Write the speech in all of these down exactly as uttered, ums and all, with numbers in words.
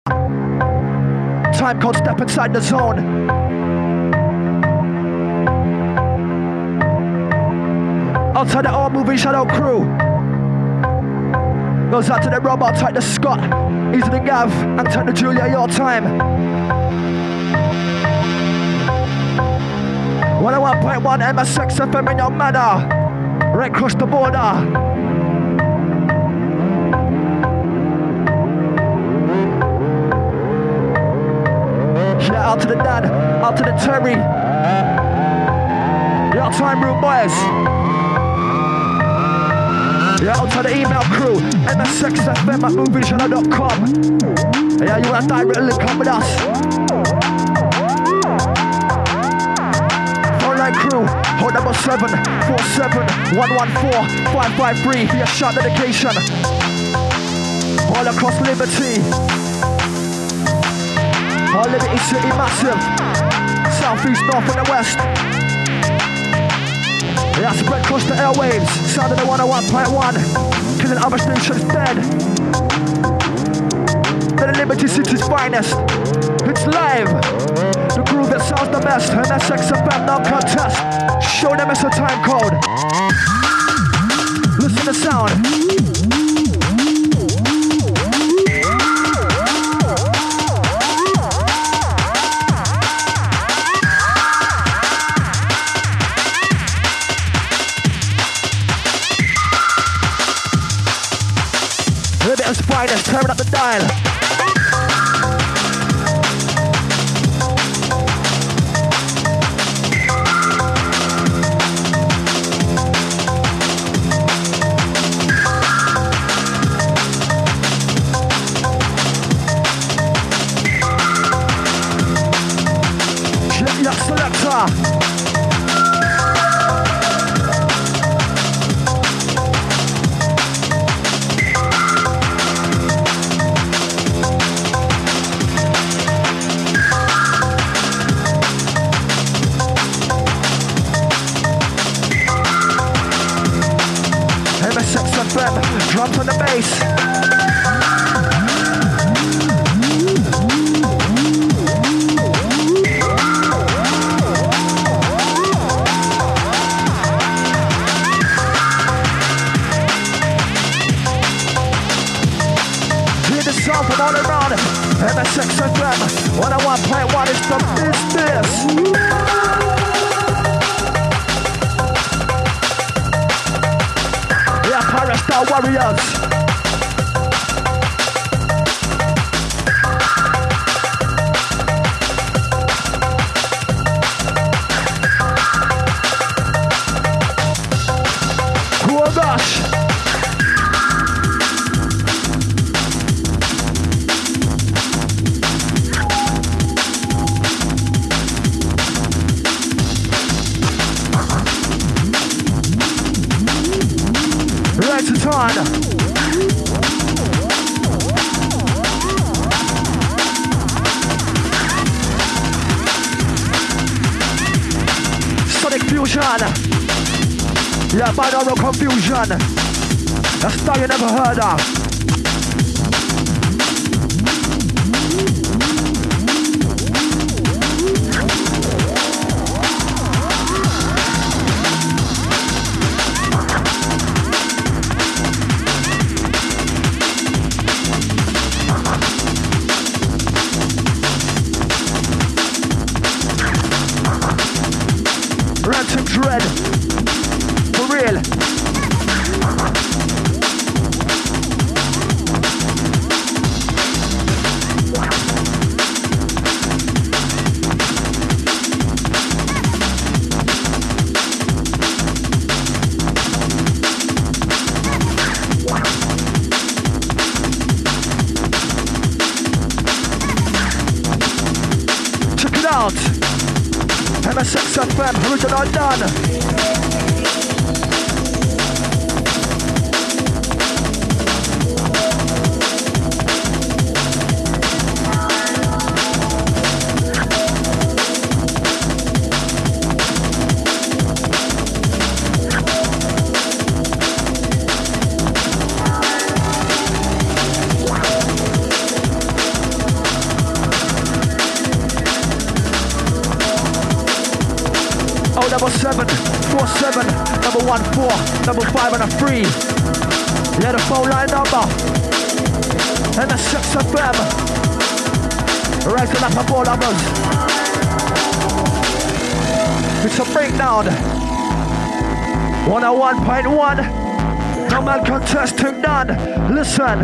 Time code, step inside the zone. Outside the all moving shadow crew. Goes out to the robot, type the Scott. Easy the Gav, and type the Julia, your time. one oh one point one M S X F M in your manner. Right across the border. Yeah, out to the Dan, out to the Terry. Yeah, time room boys. Yeah, out to the email crew, M S X F M at movie channel dot com. Yeah, you want to direct link up with us. Phone line crew, hold number seven four seven one one four five five three for your shot dedication. All across Liberty. All Liberty City massive. South, east, north and the west. Yeah, spread across the airwaves. Sound of the one oh one point one. Killing other stations dead. The Liberty City's finest. It's live. The groove that sounds the best. M S X F M, no contest. Show them it's a time code. Listen to the sound. Finest, tearing up the dial. Check your selector. Drums on the bass. Hear the sound from all around. M S X F M one oh one point one is the business. Star Warriors. Oh gosh. Right to turn. Sonic Fusion. Yeah, binaural confusion. A style you never heard of. Ransom Dread. For real. Check it out. M S X F M, original done. double seven, four seven, number one four, number five and a three. Yeah, the phone line number. And the six F M. Rising up of all of us. It's a breakdown. one oh one point one. No man contesting none. Listen.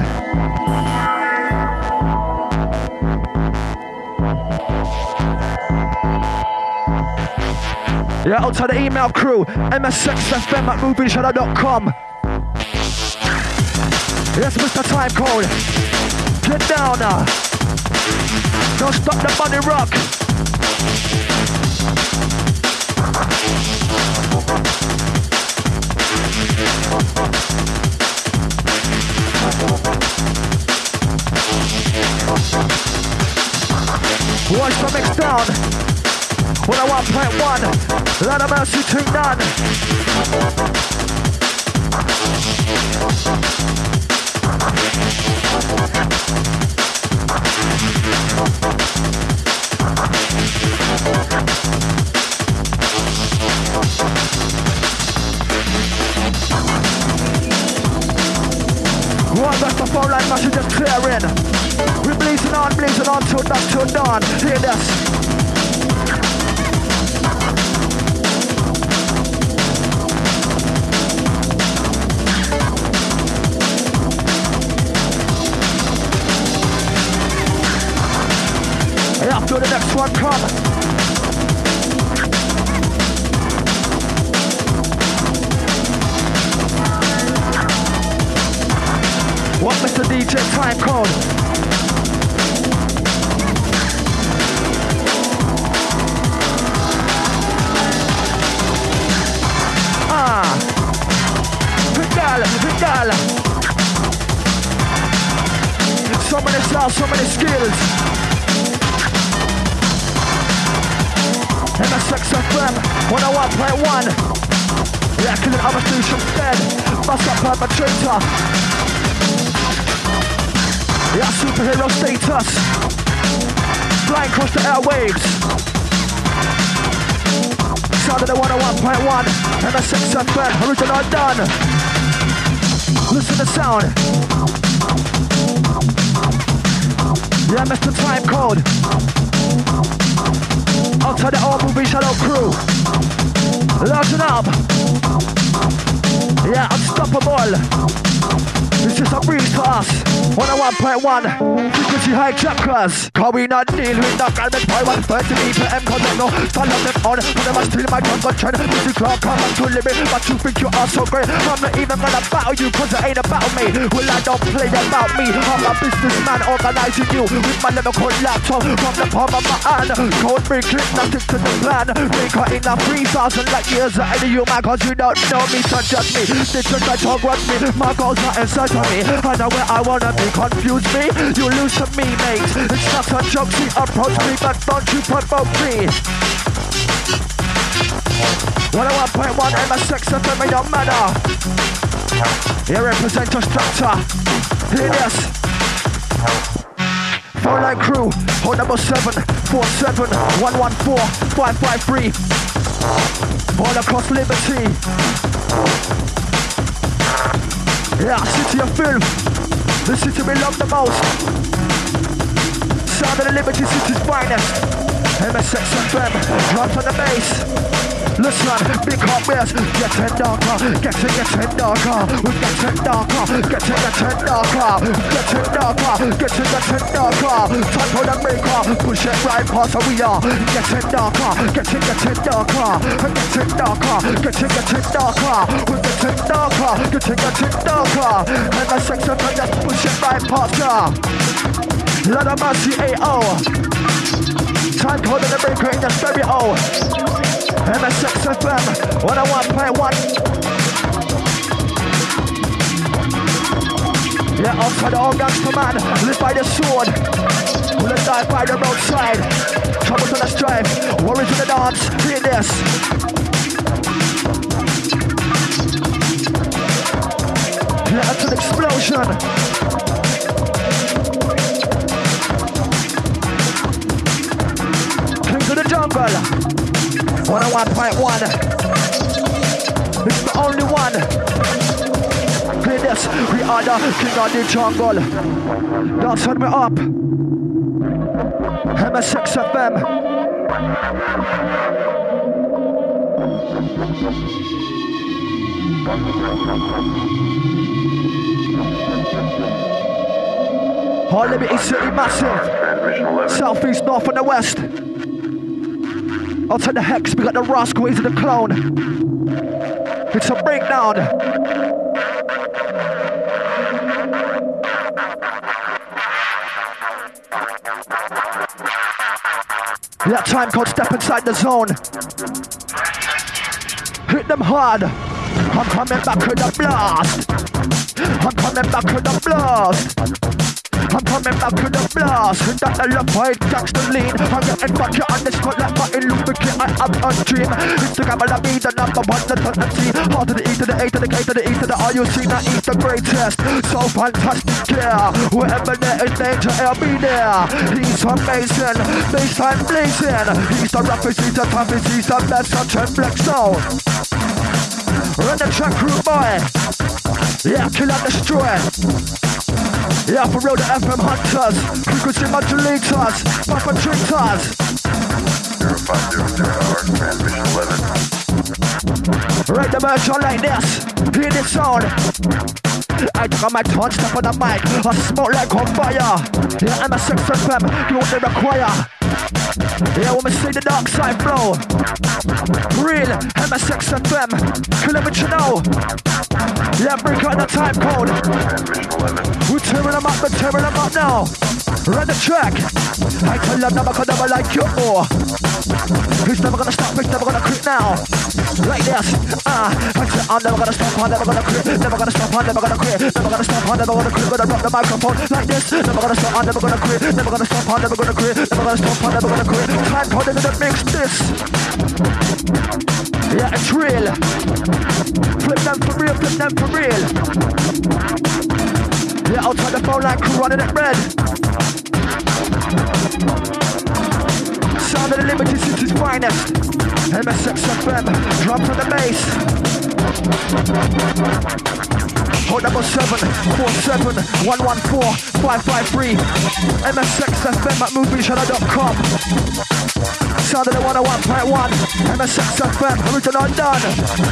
Yeah, out to the email crew, M S X F M at movie shadow dot com. Yes, Mister Time Code. Get down now. Don't stop the money rock. Watch the mix down. one oh one point one. Lot of mercy to none. One back the phone line messages clearing. We're blazing on, blazing on till dusk till dawn. Hear this. After the next one come. What Mister D J Time Code? Ah, Vidal, Vidal. So many styles, so many skills. M S X F M one oh one point one. Yeah, killing other stations dead. Bust up perpetrator. Yeah, superhero status. Flying across the airwaves. Sound of the one oh one point one. M S X F M, original done. Listen to the sound. Yeah, Mister Time Code. Outside the all movie shadow crew. Largen up. Yeah, unstoppable. This is a breeze to us. one oh one point one. Frequency hijackers. Cause we not deal with no garment boy one thirty B P M. Cause they know follow them on. Cause they must steal my gun gun trend. Music law come on to limit. But you think you are so great. I'm not even gonna battle you. Cause it ain't about me. Well, I don't play about me. I'm a businessman organizing you. With my lyrical laptop from the palm of my hand. Code me click nothing to the plan. Make her in a three thousand light years ahead of you man. Cause you don't know me, so judge me. They just like talk what me. My goals are inside of me. I know where I wanna be. Confuse me, you lose to me, mate. It's not a joke, she approach me, but don't you provoke me. one oh one point one M S X F M, it don't matter. Here represent your structure. Hear this. Phone line crew, hold number seven, four seven, one one four, five five three. All across Liberty. Yeah, city of filth. The city we love the most. Sound of the Liberty City's finest. M S X F M, drop on the bass. Listen, big hot beers, getting darker, getting getting darker, we're getting darker, getting getting darker, getting darker, getting getting darker. Time for the maker, push it right past where we are. Getting darker, getting getting darker, getting darker, getting getting darker, we're getting darker, getting getting darker. And the sex of them just push it right past ya. Lot of mercy, A O. Time for the maker in the stereo. M S X F M one oh one point one. Yeah, outside the all gangster man, live by the sword. Will die by the roadside. Trouble to the strife, worries in the dance. Hear this. Yeah, it's an explosion. King to the jungle. one oh oh one point one. It's the only one. Hear this, we are the king of the jungle. Don't turn me up. M S X F M. All Liberty City massive. Southeast, north and the west. Out to the Hex, we got the Rascal, into the Clone. It's a breakdown. That time code, step inside the zone. Hit them hard. I'm coming back with a blast. I'm coming back with a blast. I'm coming back with a blast. With that left right, that's the lean. I'm getting back here on this spot like Martin Luther King. I have a dream. Instagram will be the number one, the ton and T. R to the E to the A to the K to the E to the R. You see that he's the greatest. So fantastic, yeah. Wherever there is danger, I'll be there. He's amazing. Baseline blazing. He's the roughest, he's the toughest, he's the best. Such a flex now. Run the track crew, boy. Yeah, kill and destroy. Yeah, for real, the F M hunters, frequency modulators, papa drinkers. zero five zero zero hour, transmission eleven. Right the merch on like this, hear this sound. I got my tongue step on the mic, I smoke like on fire. Yeah, I'm a sex F M, you what they require. Yeah, when we see the dark side flow. Real, M S X F M, kill it, you know. Yeah, break out the time code. We're tearing them up, we're tearing them up now. Run the track. I tell them never gonna never like you more. He's never gonna stop, he's never gonna quit now. Like this, ah, uh, I tell I'm never gonna stop, I'm never gonna quit. Never gonna stop, I'm never gonna quit. Never gonna stop, I'm never gonna quit. Gonna rock the microphone like this. Never gonna stop, I'm never gonna quit. Never gonna stop, I'm never gonna quit. Never gonna stop, I'm never gonna quit. Time code in the mix, this. Yeah, it's real. Flip them for real, flip them for real. Yeah, outside the phone line crew running it red. Sound of the Liberty City's finest. M S X F M, drums on the bass. Hold number seven four seven one one four five five three. M S X F M at movie channel dot com. Sound of the one oh one point one. M S X F M, original done.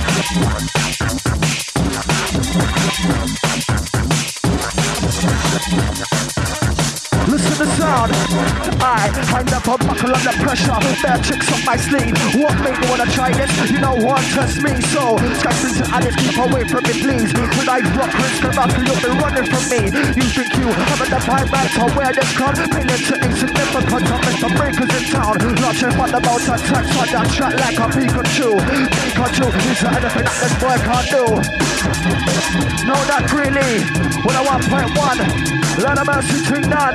Listen to the sound. I hang up a buckle under pressure. Bare tricks up my sleeve. What made me wanna try this? You know what test me. So sketches and Alice, keep away from me, please. When I rock risk about to you'll be running from me. You think you have the time right to wear this crown? Feeling to insignificant. I'm Mister Breakers in town. Launching from the mountain tracks on that track like a Pikachu. Pikachu is anything that this boy can't do. No, not really. one oh one point one. Let a mercy to none.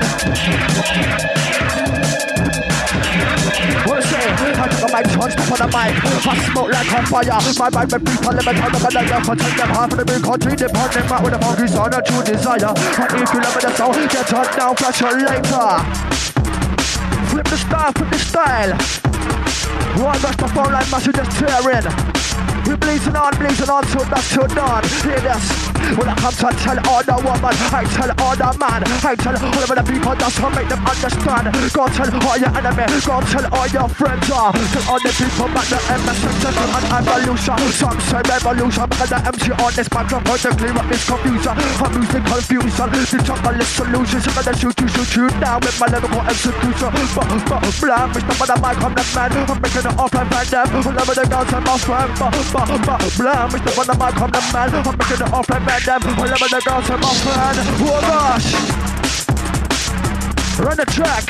What I say? I took a mic, touch step on the mic. I smoke like on fire. My mind may beat on limit. I'm gonna let them take them half of the big country. Departing back with the monkeys on a true desire. And if you love the sound, get on down, flash your later. Flip the style, flip the style. One rush the phone line, massive just tearing. We're blazing on, blazing on till that's till dawn. Hear this. When I come to tell all the woman, I tell all the man, I tell all of the people that's to make them understand. Go tell all your enemies, go tell all your friends. Uh, tell all the people about the M S X F M and evolution. Some say revolution, because the M C on this microphone to clear up this confusion. I'm losing confusion, the jungle is solutions. I'm gonna shoot you, shoot you down with my lyrical execution. But, but, blah, Mister But the mic, I'm the man. I'm making it off and back them. All of the girls and my friend. But, but, but, blah, Mister But the mic, I'm the man. I'm making it off and back them. All of the girls and my friend. Oh gosh. Run the track.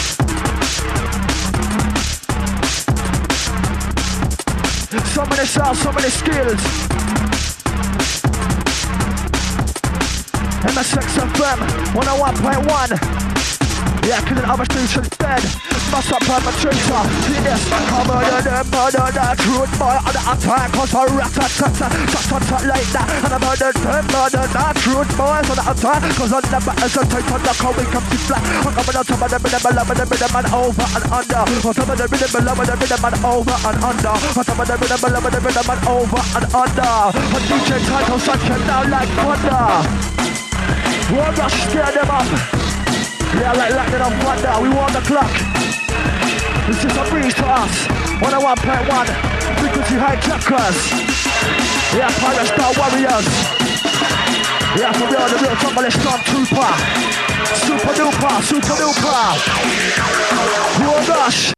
So many sounds, so many skills. M S X F M one oh one point one. Yeah, killing other stations dead. Must up perpetrator. Yes, come on, the murder, the truth boy on the attack. Cause I rat-a-tat-tat, tat-tat-tat like that. And I murder, the murder, the truth boys on the attack. Cause on the battles and take on the car, we come to flat. I'm coming on top of the rhythm, below the rhythm and over and under. On top of the rhythm, below the rhythm and over and under. On top of the rhythm, below the rhythm and over and under. On D J Tycho Sunshine now like thunder. One rush, scare them up. Yeah, like lightning on thunder, we want the clock. This is a breeze to us. one oh one point one, frequency high chakras. Yeah, Pirate Star Warriors. Yeah, for real, the real Tumble Stormtrooper. Super duper, super duper. One rush.